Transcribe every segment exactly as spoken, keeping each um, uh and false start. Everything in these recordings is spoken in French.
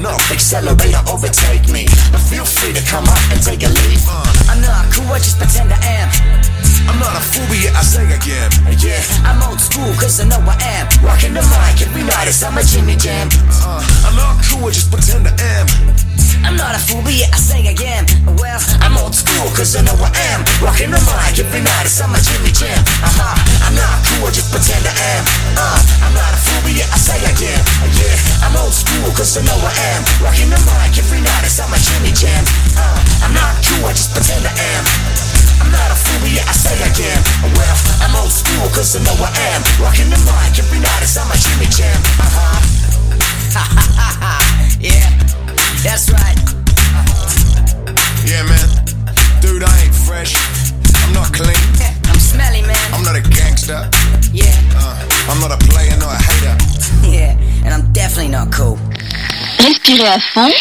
off, accelerate or overtake me. But feel free to come up and take a leave. uh, I'm not cool, I just pretend I am. I'm not a fool, but yet I say again. Yeah, I'm old school, cause I know I am. Rocking the mic every night as I'm a Jimmy Jam. uh, I'm not cool, I just pretend I am. I'm not a fool, but yet I say again. Well, I'm old school, cause I know I am. Rocking the mic every night as I'm a Jimmy Jam. Uh-huh, I'm not cool, I just pretend I am. Uh, I'm not a fool, but yet I say again. Yeah, I'm old school, cause I know I am. Rocking the mic every night as I'm a Jimmy Jam. Uh, I'm not cool, I just pretend I am. I'm not a fool, but yeah, I say again. Well, I'm old school, cause I know I am. Rocking the mic every night as I'm a Jimmy Jam. Uh-huh. Ha ha ha ha. Yeah, that's right. Uh-huh. Yeah, man. Dude, I ain't fresh. I'm not clean. Yeah, I'm smelly, man. I'm not a gangster. Yeah. Uh, I'm not a player, not a hater. Yeah, and I'm definitely not cool. Respirez à fond.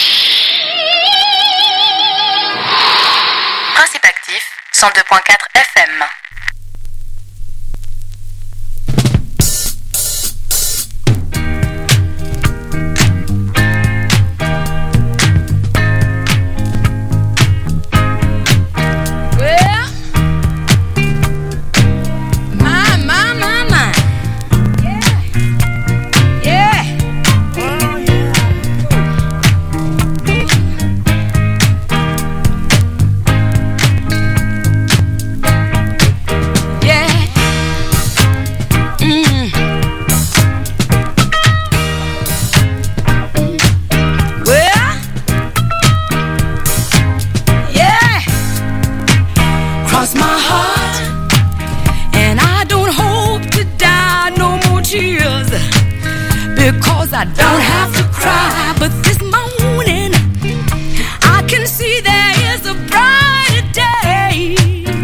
Principe actif, cent deux point quatre F M. I don't have to cry, but this morning I can see there is a brighter day.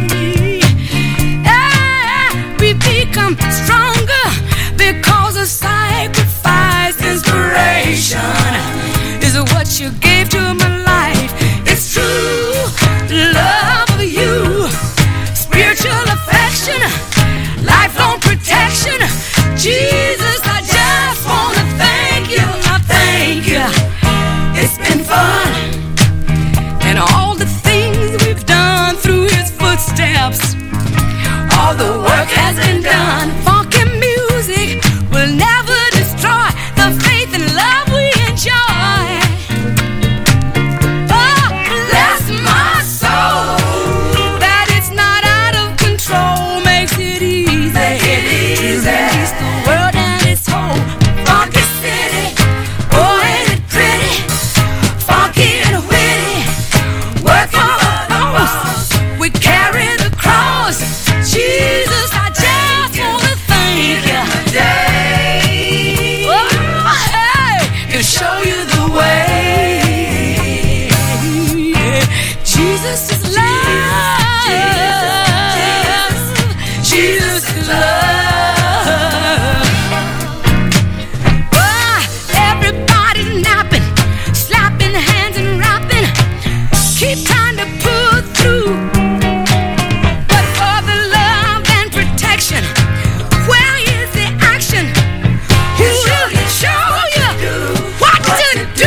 Yeah, we become stronger because of sacrifice. Inspiration is what you gave to my life. It's true, love of you, spiritual affection, lifelong protection. Jesus, I just wanna thank you, I thank you. It's been fun, and all the things we've done through his footsteps. All the work has been done. Funky music will never destroy the faith and love we enjoy. Oh, bless my soul, that it's not out of control makes it easy. Make it easy. Release the world and its whole funky city. Oh, ain't it pretty? Funky and witty. Work for the lost. We carry the cross. Jesus, I just wanna thank you. Oh, hey, to show you the way. Jesus is love. Jesus is love. Oh, everybody's napping, slapping hands and rapping. Keep trying to pull through. But for the love and protection, where is the action? Who will show you what to do?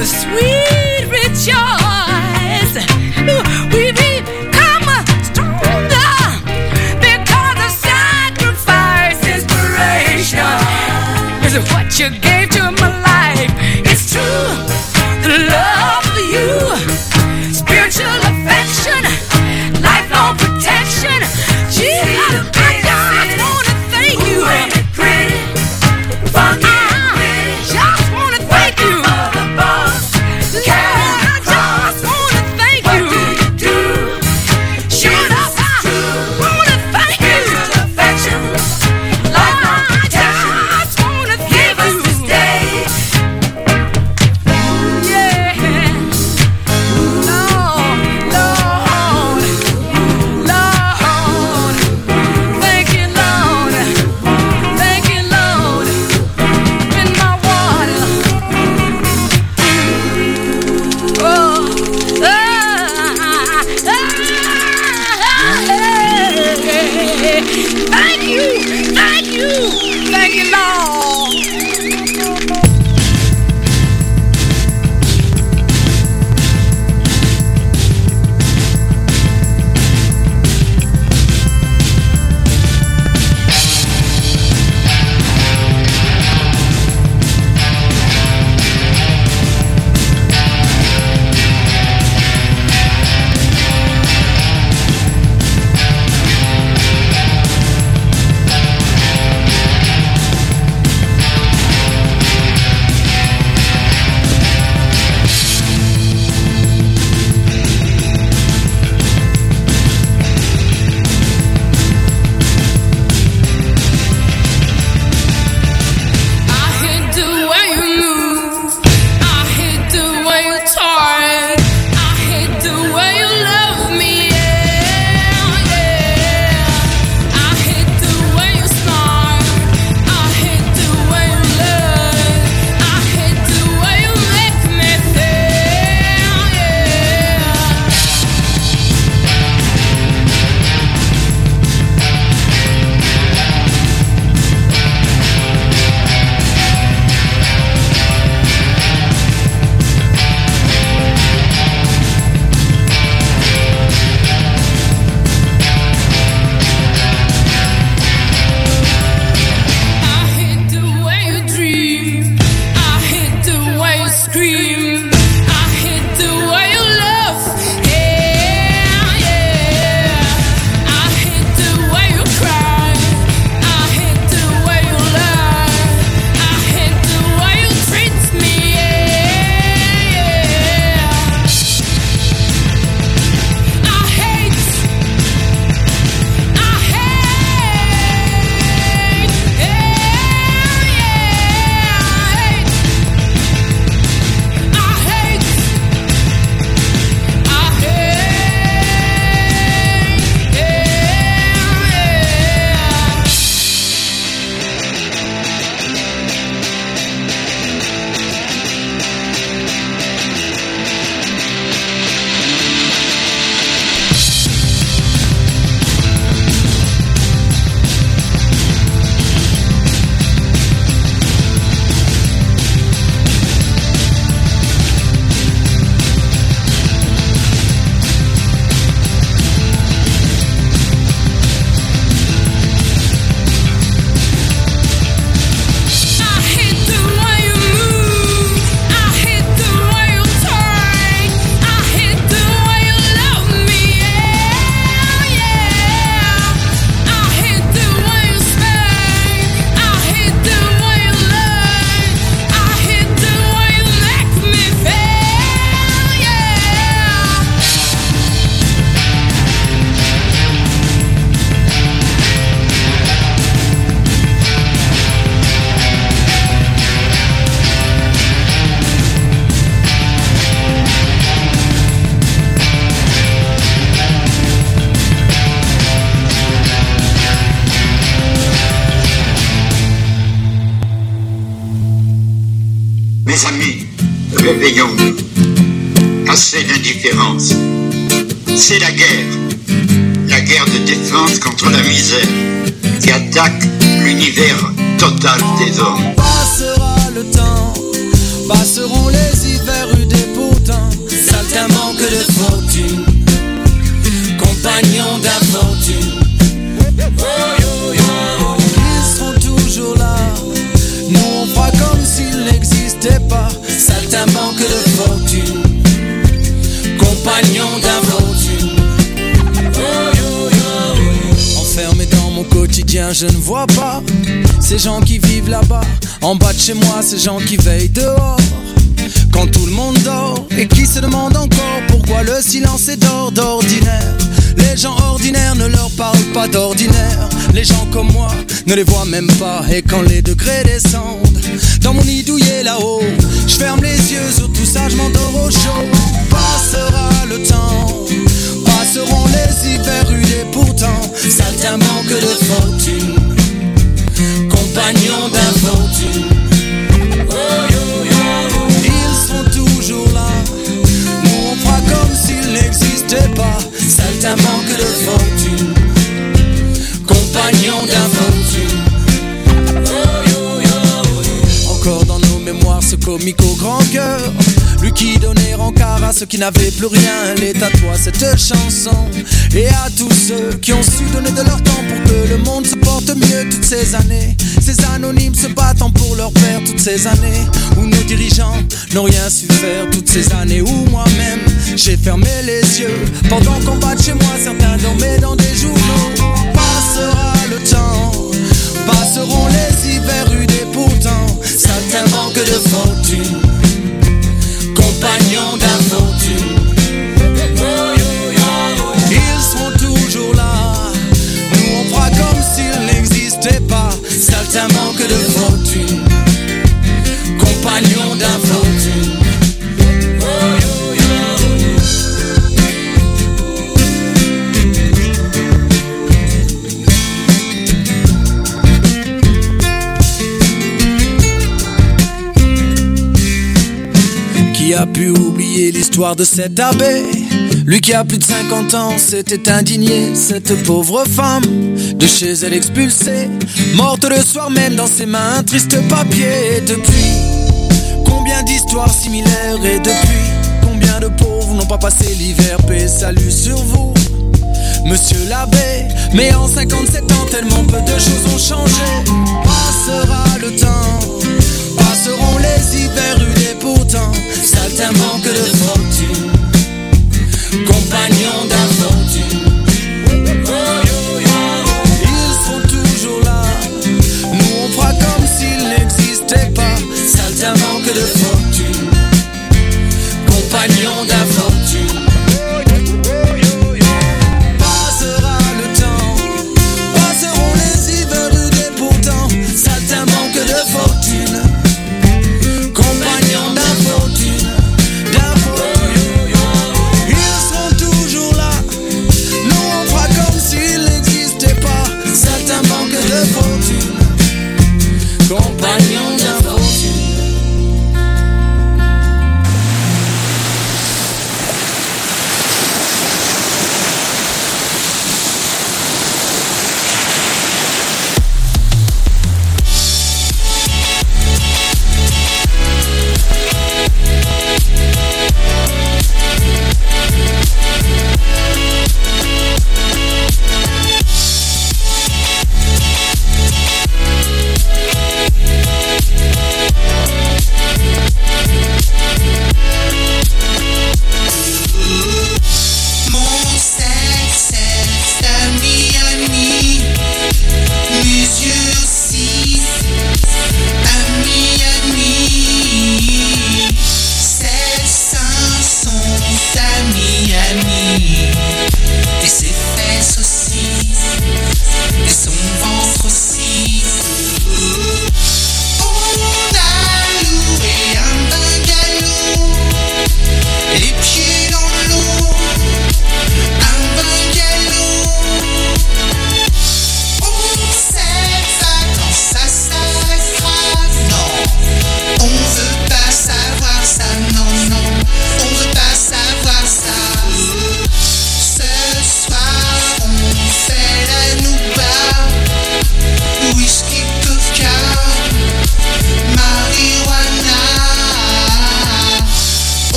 the sweet rejoice. We become stronger because of sacrifice. Inspiration is what you gave to my life. It's true, the love for you, spiritual affection, lifelong protection. Jesus, I just wanna thank you. Mes amis, réveillons-nous. Assez d'indifférence. C'est la guerre. La guerre de défense contre la misère qui attaque l'univers total des hommes. Passera le temps, passeront les hivers. de fortune, compagnons d'infortune. Oh, yo, yo. Ils seront toujours là, nous on fera comme s'ils n'existaient pas. Saltimbanque de fortune, compagnons d'infortune. Oh, yo, yo. Enfermé dans mon quotidien, je ne vois pas ces gens qui vivent là-bas. En bas de chez moi, ces gens qui veillent dehors quand tout le monde dort et qui se demandent encore pourquoi le silence est d'or d'ordinaire. Les gens ordinaires ne leur parlent pas d'ordinaire. Les gens comme moi ne les voient même pas. Et quand les degrés descendent dans mon nid douillet là-haut, je ferme les yeux sur tout ça, je m'endors au chaud. Passera le temps, passeront les hivers rudes et pourtant saltimbanque de fortune, compagnons d'infortune. Oh, yo, yo. Ils seront toujours là, nous on fera comme s'ils n'existaient pas. Saltimbanque de fortune, compagnons d'infortune. Oh, yo, yo. Encore dans nos mémoires ce comique au grand cœur, lui qui donnait rencard à ceux qui n'avaient plus rien. Elle est à toi cette chanson et à tous ceux qui ont su donner de leur temps pour que le monde se porte mieux toutes ces années. Ces anonymes se battant pour leur père toutes ces années où nos dirigeants n'ont rien su faire. Toutes ces années où moi-même j'ai fermé les yeux pendant qu'en bas de chez moi certains dormaient dans des journaux. Passera le temps, passeront les hivers rudes et pourtant saltimbanque de fortune, compagnons d'infortune. Oh, yo, yo. Ils seront toujours là, nous on fera comme s'ils n'existaient pas. Saltimbanque de fortune, compagnons d'infortune. Oh, yo, yo. Qui a pu oublier l'histoire de cet abbé? Lui qui a plus de cinquante ans s'était indigné. Cette pauvre femme, de chez elle expulsée, morte le soir même dans ses mains, un triste papier. Et depuis, combien d'histoires similaires? Et depuis, combien de pauvres n'ont pas passé l'hiver? Paix, salut sur vous, monsieur l'abbé. Mais en cinquante-sept ans, tellement peu de choses ont changé. Passera le temps, passeront les hivers rudes et pourtant saltimbanque de fortune, compagnons d'infortune. Oh, yo, yo. Ils seront toujours là, nous on fera comme s'ils n'existaient pas. Saltimbanque de fortune, compagnons d'infortune. Passera le temps, passeront les hivers rudes et pourtant saltimbanque de fortune, compagnons d'infortune. Ils seront toujours là,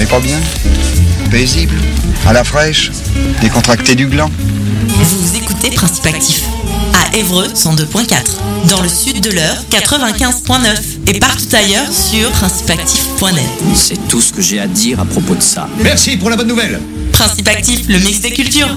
pas bien? Paisible, à la fraîche, décontracté du gland. Vous écoutez Principe Actif à Évreux cent deux point quatre, dans le sud de l'Eure quatre-vingt-quinze point neuf et partout ailleurs sur principe actif point net. C'est tout ce que j'ai à dire à propos de ça. Merci pour la bonne nouvelle. Principe Actif, le mix des cultures.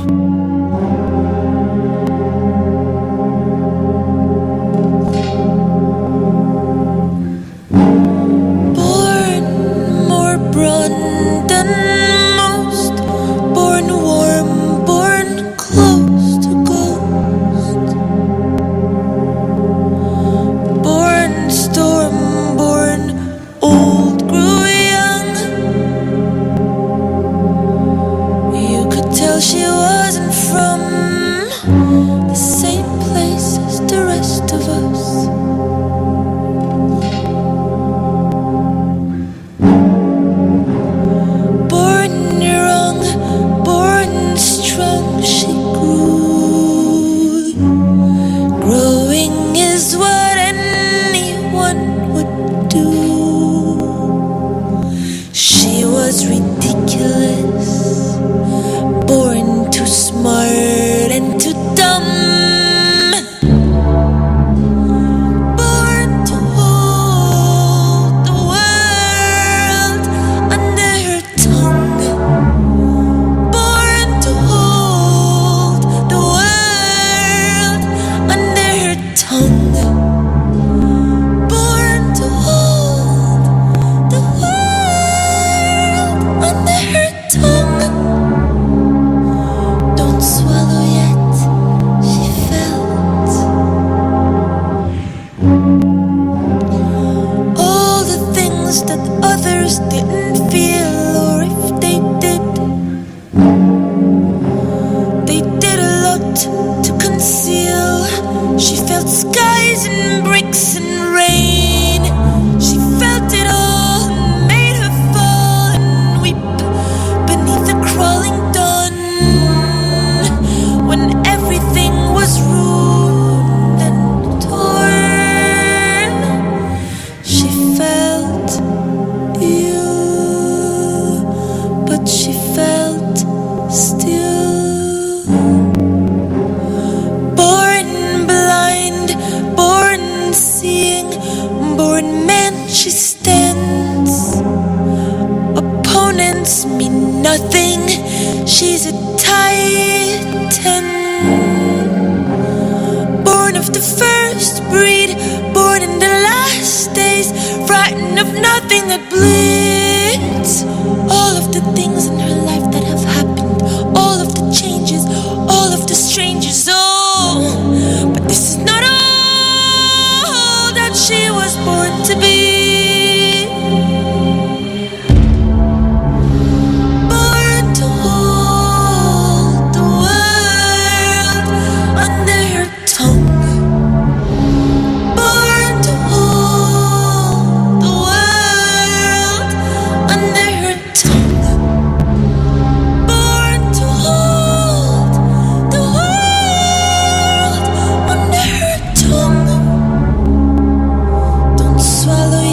Swallow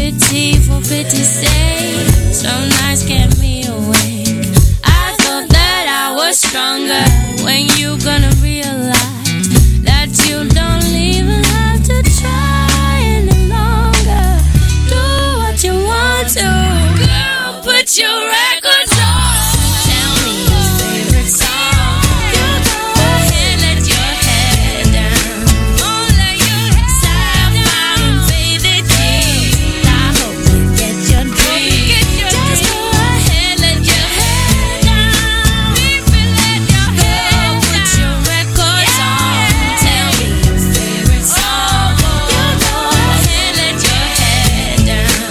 pity, for pity's sake. Some nights kept me awake. I thought that I was stronger. When you gonna realize that you don't even have to try any longer? Do what you want to, girl, put your records on. Tell me your favorite song. You go ahead, let your head down. Oh, let your head down. Sapphire and faded teeth. I hope you get your dream. Just go ahead, let your head down. Baby, let your head down. Put your records on. Tell me your favorite song. You go ahead, let your head down.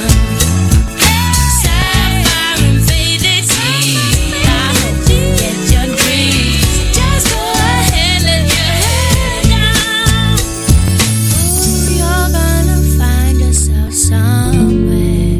Sapphire and faded teeth. I hope you get your dreams. Just go ahead, let your head down. Ooh, you're gonna find yourself somewhere.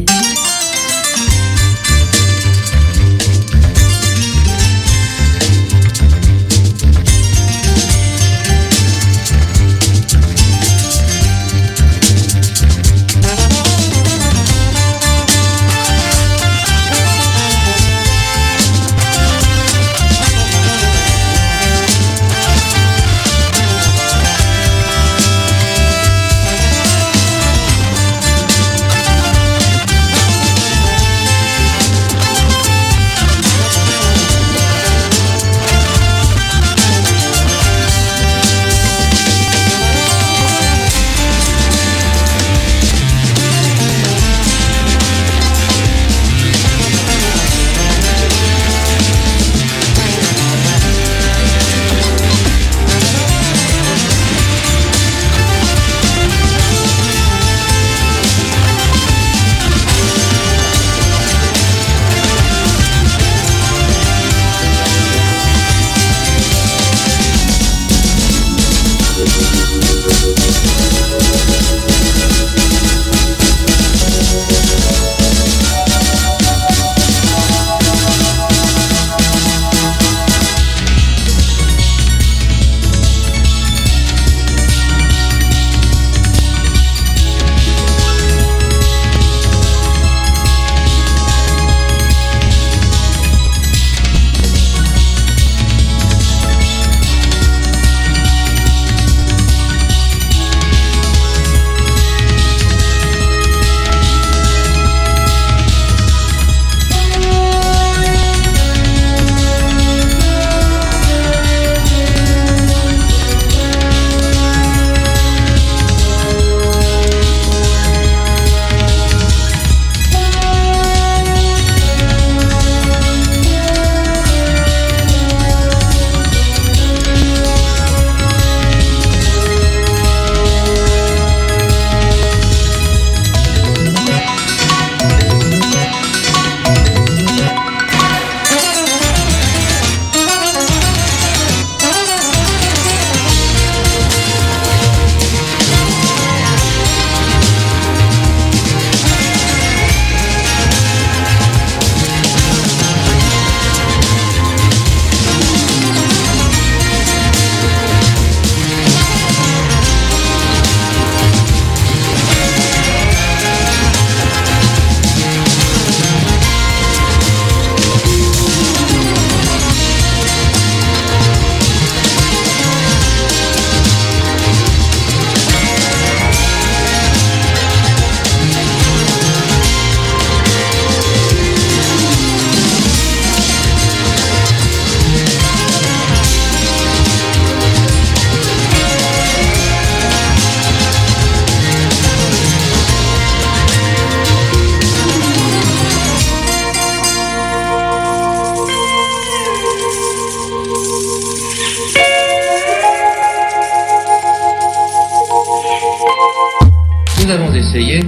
Nous avons essayé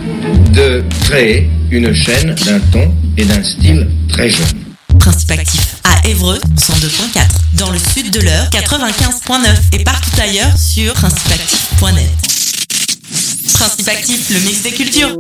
de créer une chaîne d'un ton et d'un style très jeune. Principe actif à Évreux, cent deux point quatre. Dans le sud de l'Eure, quatre-vingt-quinze point neuf. Et partout ailleurs sur principe actif point net. Principe actif, le mix des cultures.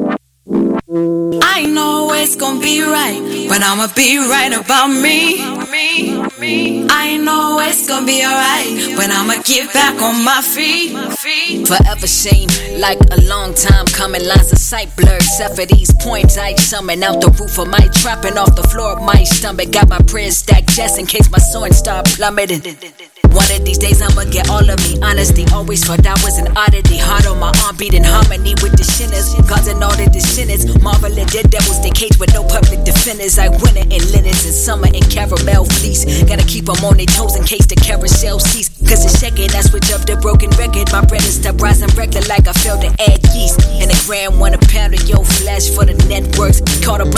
I know it's gonna be right, but I'ma be right about me. me. I know it's gonna be alright when I'ma get back on my feet. Forever seem like a long time coming. Lines of sight blurred, except for these points I summon out the roof of my trap and off the floor of my stomach. Got my prayers stacked just in case my soul start plummeting. One of these days I'ma get all of me. Honesty, always thought I was an oddity. Heart on my arm beating harmony with the sinners, causing all the dissonance. Marveling dead devils, they cage with no public defenders. I winter in linens and summer in caramel fleece. Gotta keep them on their toes in case the carousel cease. Cause the second I switch up the broken record, my bread is stop rising regular like I failed to add yeast. And the grand one a pound of your flesh for the networks. Caught up